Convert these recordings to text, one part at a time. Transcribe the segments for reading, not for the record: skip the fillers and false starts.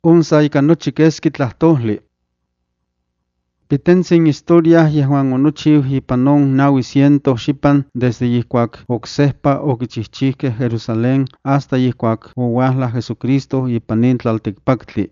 Unsa ika nochi keski tlahtoli. Pitensin historia yehuan onochiu ipan non 900 xipan desde yihkuak oksejpa okichihchihkeh Jerusalén hasta yihkuak owahla Jesucristo ipan nin tlaltikpaktli.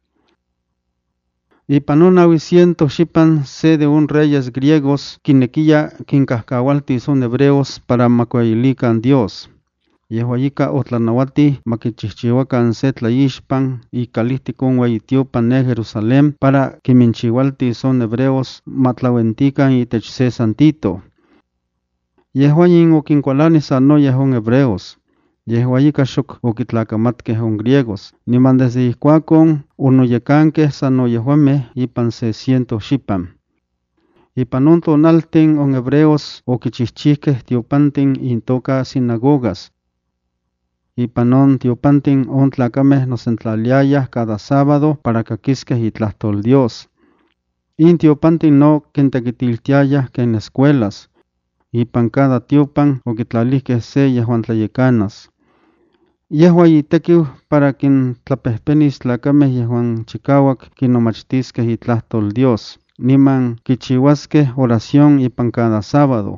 Ipan non 900 xipan se de un reyes griegos kinekiya kinkahkawaltis on hebreos para makueyilikan Dios. Yehua yika otlanawati makichihchiwakan se tlaixpan ikalihtik on ueyitiopan ne Jerusalén para kiminchiwaltis on hebreos matlauentikan itech se santito. Yehua yin okinkualani sanoyeh on hebreos. Yehua yika xok okitlakamatkeh on griegos, niman desde ihkuakon onoyekankeh sano yehuameh ipan 600 xipan. Ipan on tonaltin on hebreos okichihchihkeh tiopantin intoka sinagogas. Ipan on tiopantin on tlakameh nosentlaliayah cada sábado para kakiskeh itlahtol Dios. In tiopantin no kintekitiltiayah ken escuelas. Ipan cada tiopan okitlalihkeh se yehuan tlayekanas. Yehua itekiu para kintlapehpenis tlakameh yehuan chikawak kinomachtiskeh itlahtol Dios, niman kichiwaskeh oración ipan cada sábado.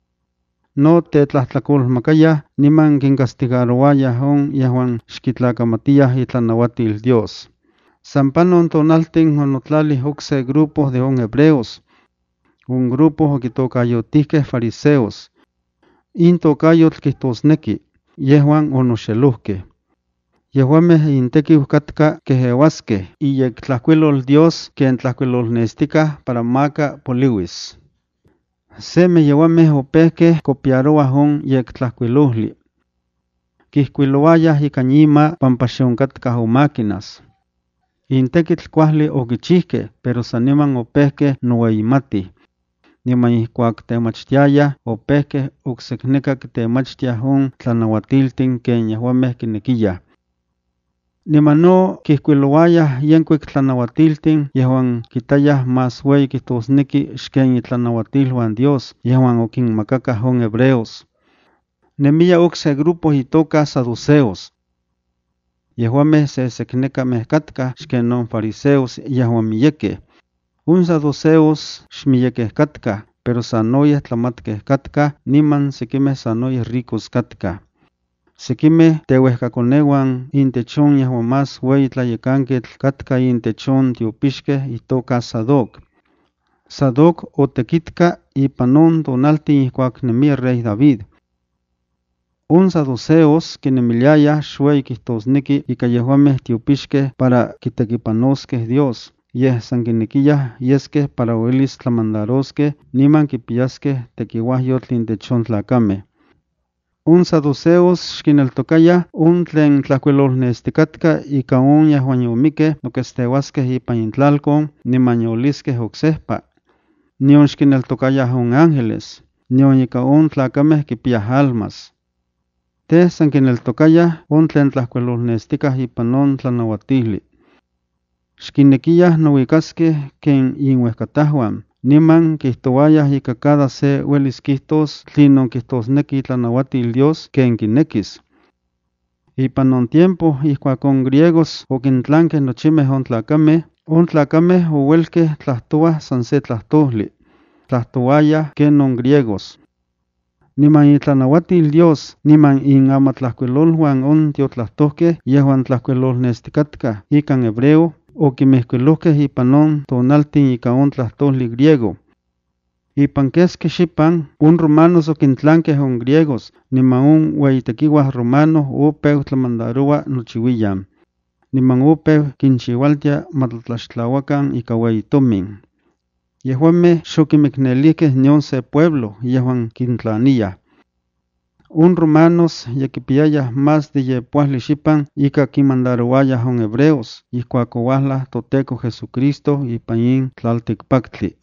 No tetlahtlakolmakayah niman kincastigaroayah on yehuan xkitlakamatiyah itlanawatil Dios. San panon tonaltin onotlalih okse grupo de on hebreos. Un grupo okitokayotihkeh fariseos. In tokayotl kihtosneki, yehuan onoxelohkeh. Yehuameh intekiu katka kehewaskeh iyek tlahkuilol Dios ken tlahkuilolnestikah para maka poliwis. Seme yehuameh opehkeh copiaroah on yek tlahkuilohli. Kihkuiloayah ika ñima pampa xionkatkah o máquinas. Intekitl kuahli okichihkeh, pero san niman opehkeh noueyimatih. Niman ihkuak temachtiayah opehkeh oksekneka kitemachtiah on tlanawatiltin ken yehuameh kinekiyah. Niman no kihkuiloayah yenkuik tlanawatiltin yehuan kitayah más ueyi kihtosneki xken itlanawatiluan Dios yehuan okinmakakah on hebreos. Nemiya okse grupo itoka saduceos. Yehuameh seseknekameh katkah xken non fariseos yehuan miyekeh. Un saduceos xmiyekeh katkah, pero sanoyeh tlamatkeh katkah niman sekimeh sanoyeh ricos katkah. Sekimeh teuehkakoneuan intechon yehuan más ueyi tlayekanketl katka intechon tiopixkeh itoka Sadoc. Sadoc otekitka ipan on tonaltin ihkuak nemiya rey David. Un saduceos kinemiliayah xueyi kihtosneki ika yehuameh tiopixkeh para kitekipanoskeh Dios, yeh san kinekiyah yeskeh para uelis tlamandaroskeh niman kipiyaskeh tekiuahyotl intechon tlakameh. Un saduceos xkineltokayah on tlen tlahkuilolnestikatka ika on yehuan yomikeh nokestewaskeh ipan intlalkon niman yoliskeh oksejpa. Nion xkineltokayah on ángeles, nion ika on tlakameh kipiyah almas. Teh san kineltokayah on tlen tlahkuilolnestikah ipan on tlanawatili. Xkinekiyah nowikaskeh ken inwehkatahuan, niman kihtowayah ika cada se uelis kihtos tlinon kihtosneki tlanawatil Dios ken kinekis. Ipan non tiempo ihkuak on griegos okintlankeh nochimeh on tlakameh ouelkeh tlahtoah san se tlahtoli. Tlahtowayah ken non griegos. Niman itlanawatil Dios niman inamatlahkuiloluan on tiotlahtohkeh yehuan tlahkuilolnestikatkah ikan hebreo okimihkuilohkeh ipan on tonaltin ika on tlahtoli griego. Ipan keski xipan un romanos okintlankeh on griegos, niman on ueyitekiuah romano opeu tlamandaroa nochiuiyan. Niman opeu kinchiualtia matlatlaxtlahuakan ika ueyitomin. Yehuameh xokimiknelihkeh nion se pueblo yehuan kintlaniyah. Un romanos yakipiyayah más de yepuahli xipan ika kimandaroayah on hebreos ihkuak owahla Toteko Jesucristo ipan in tlaltikpaktli.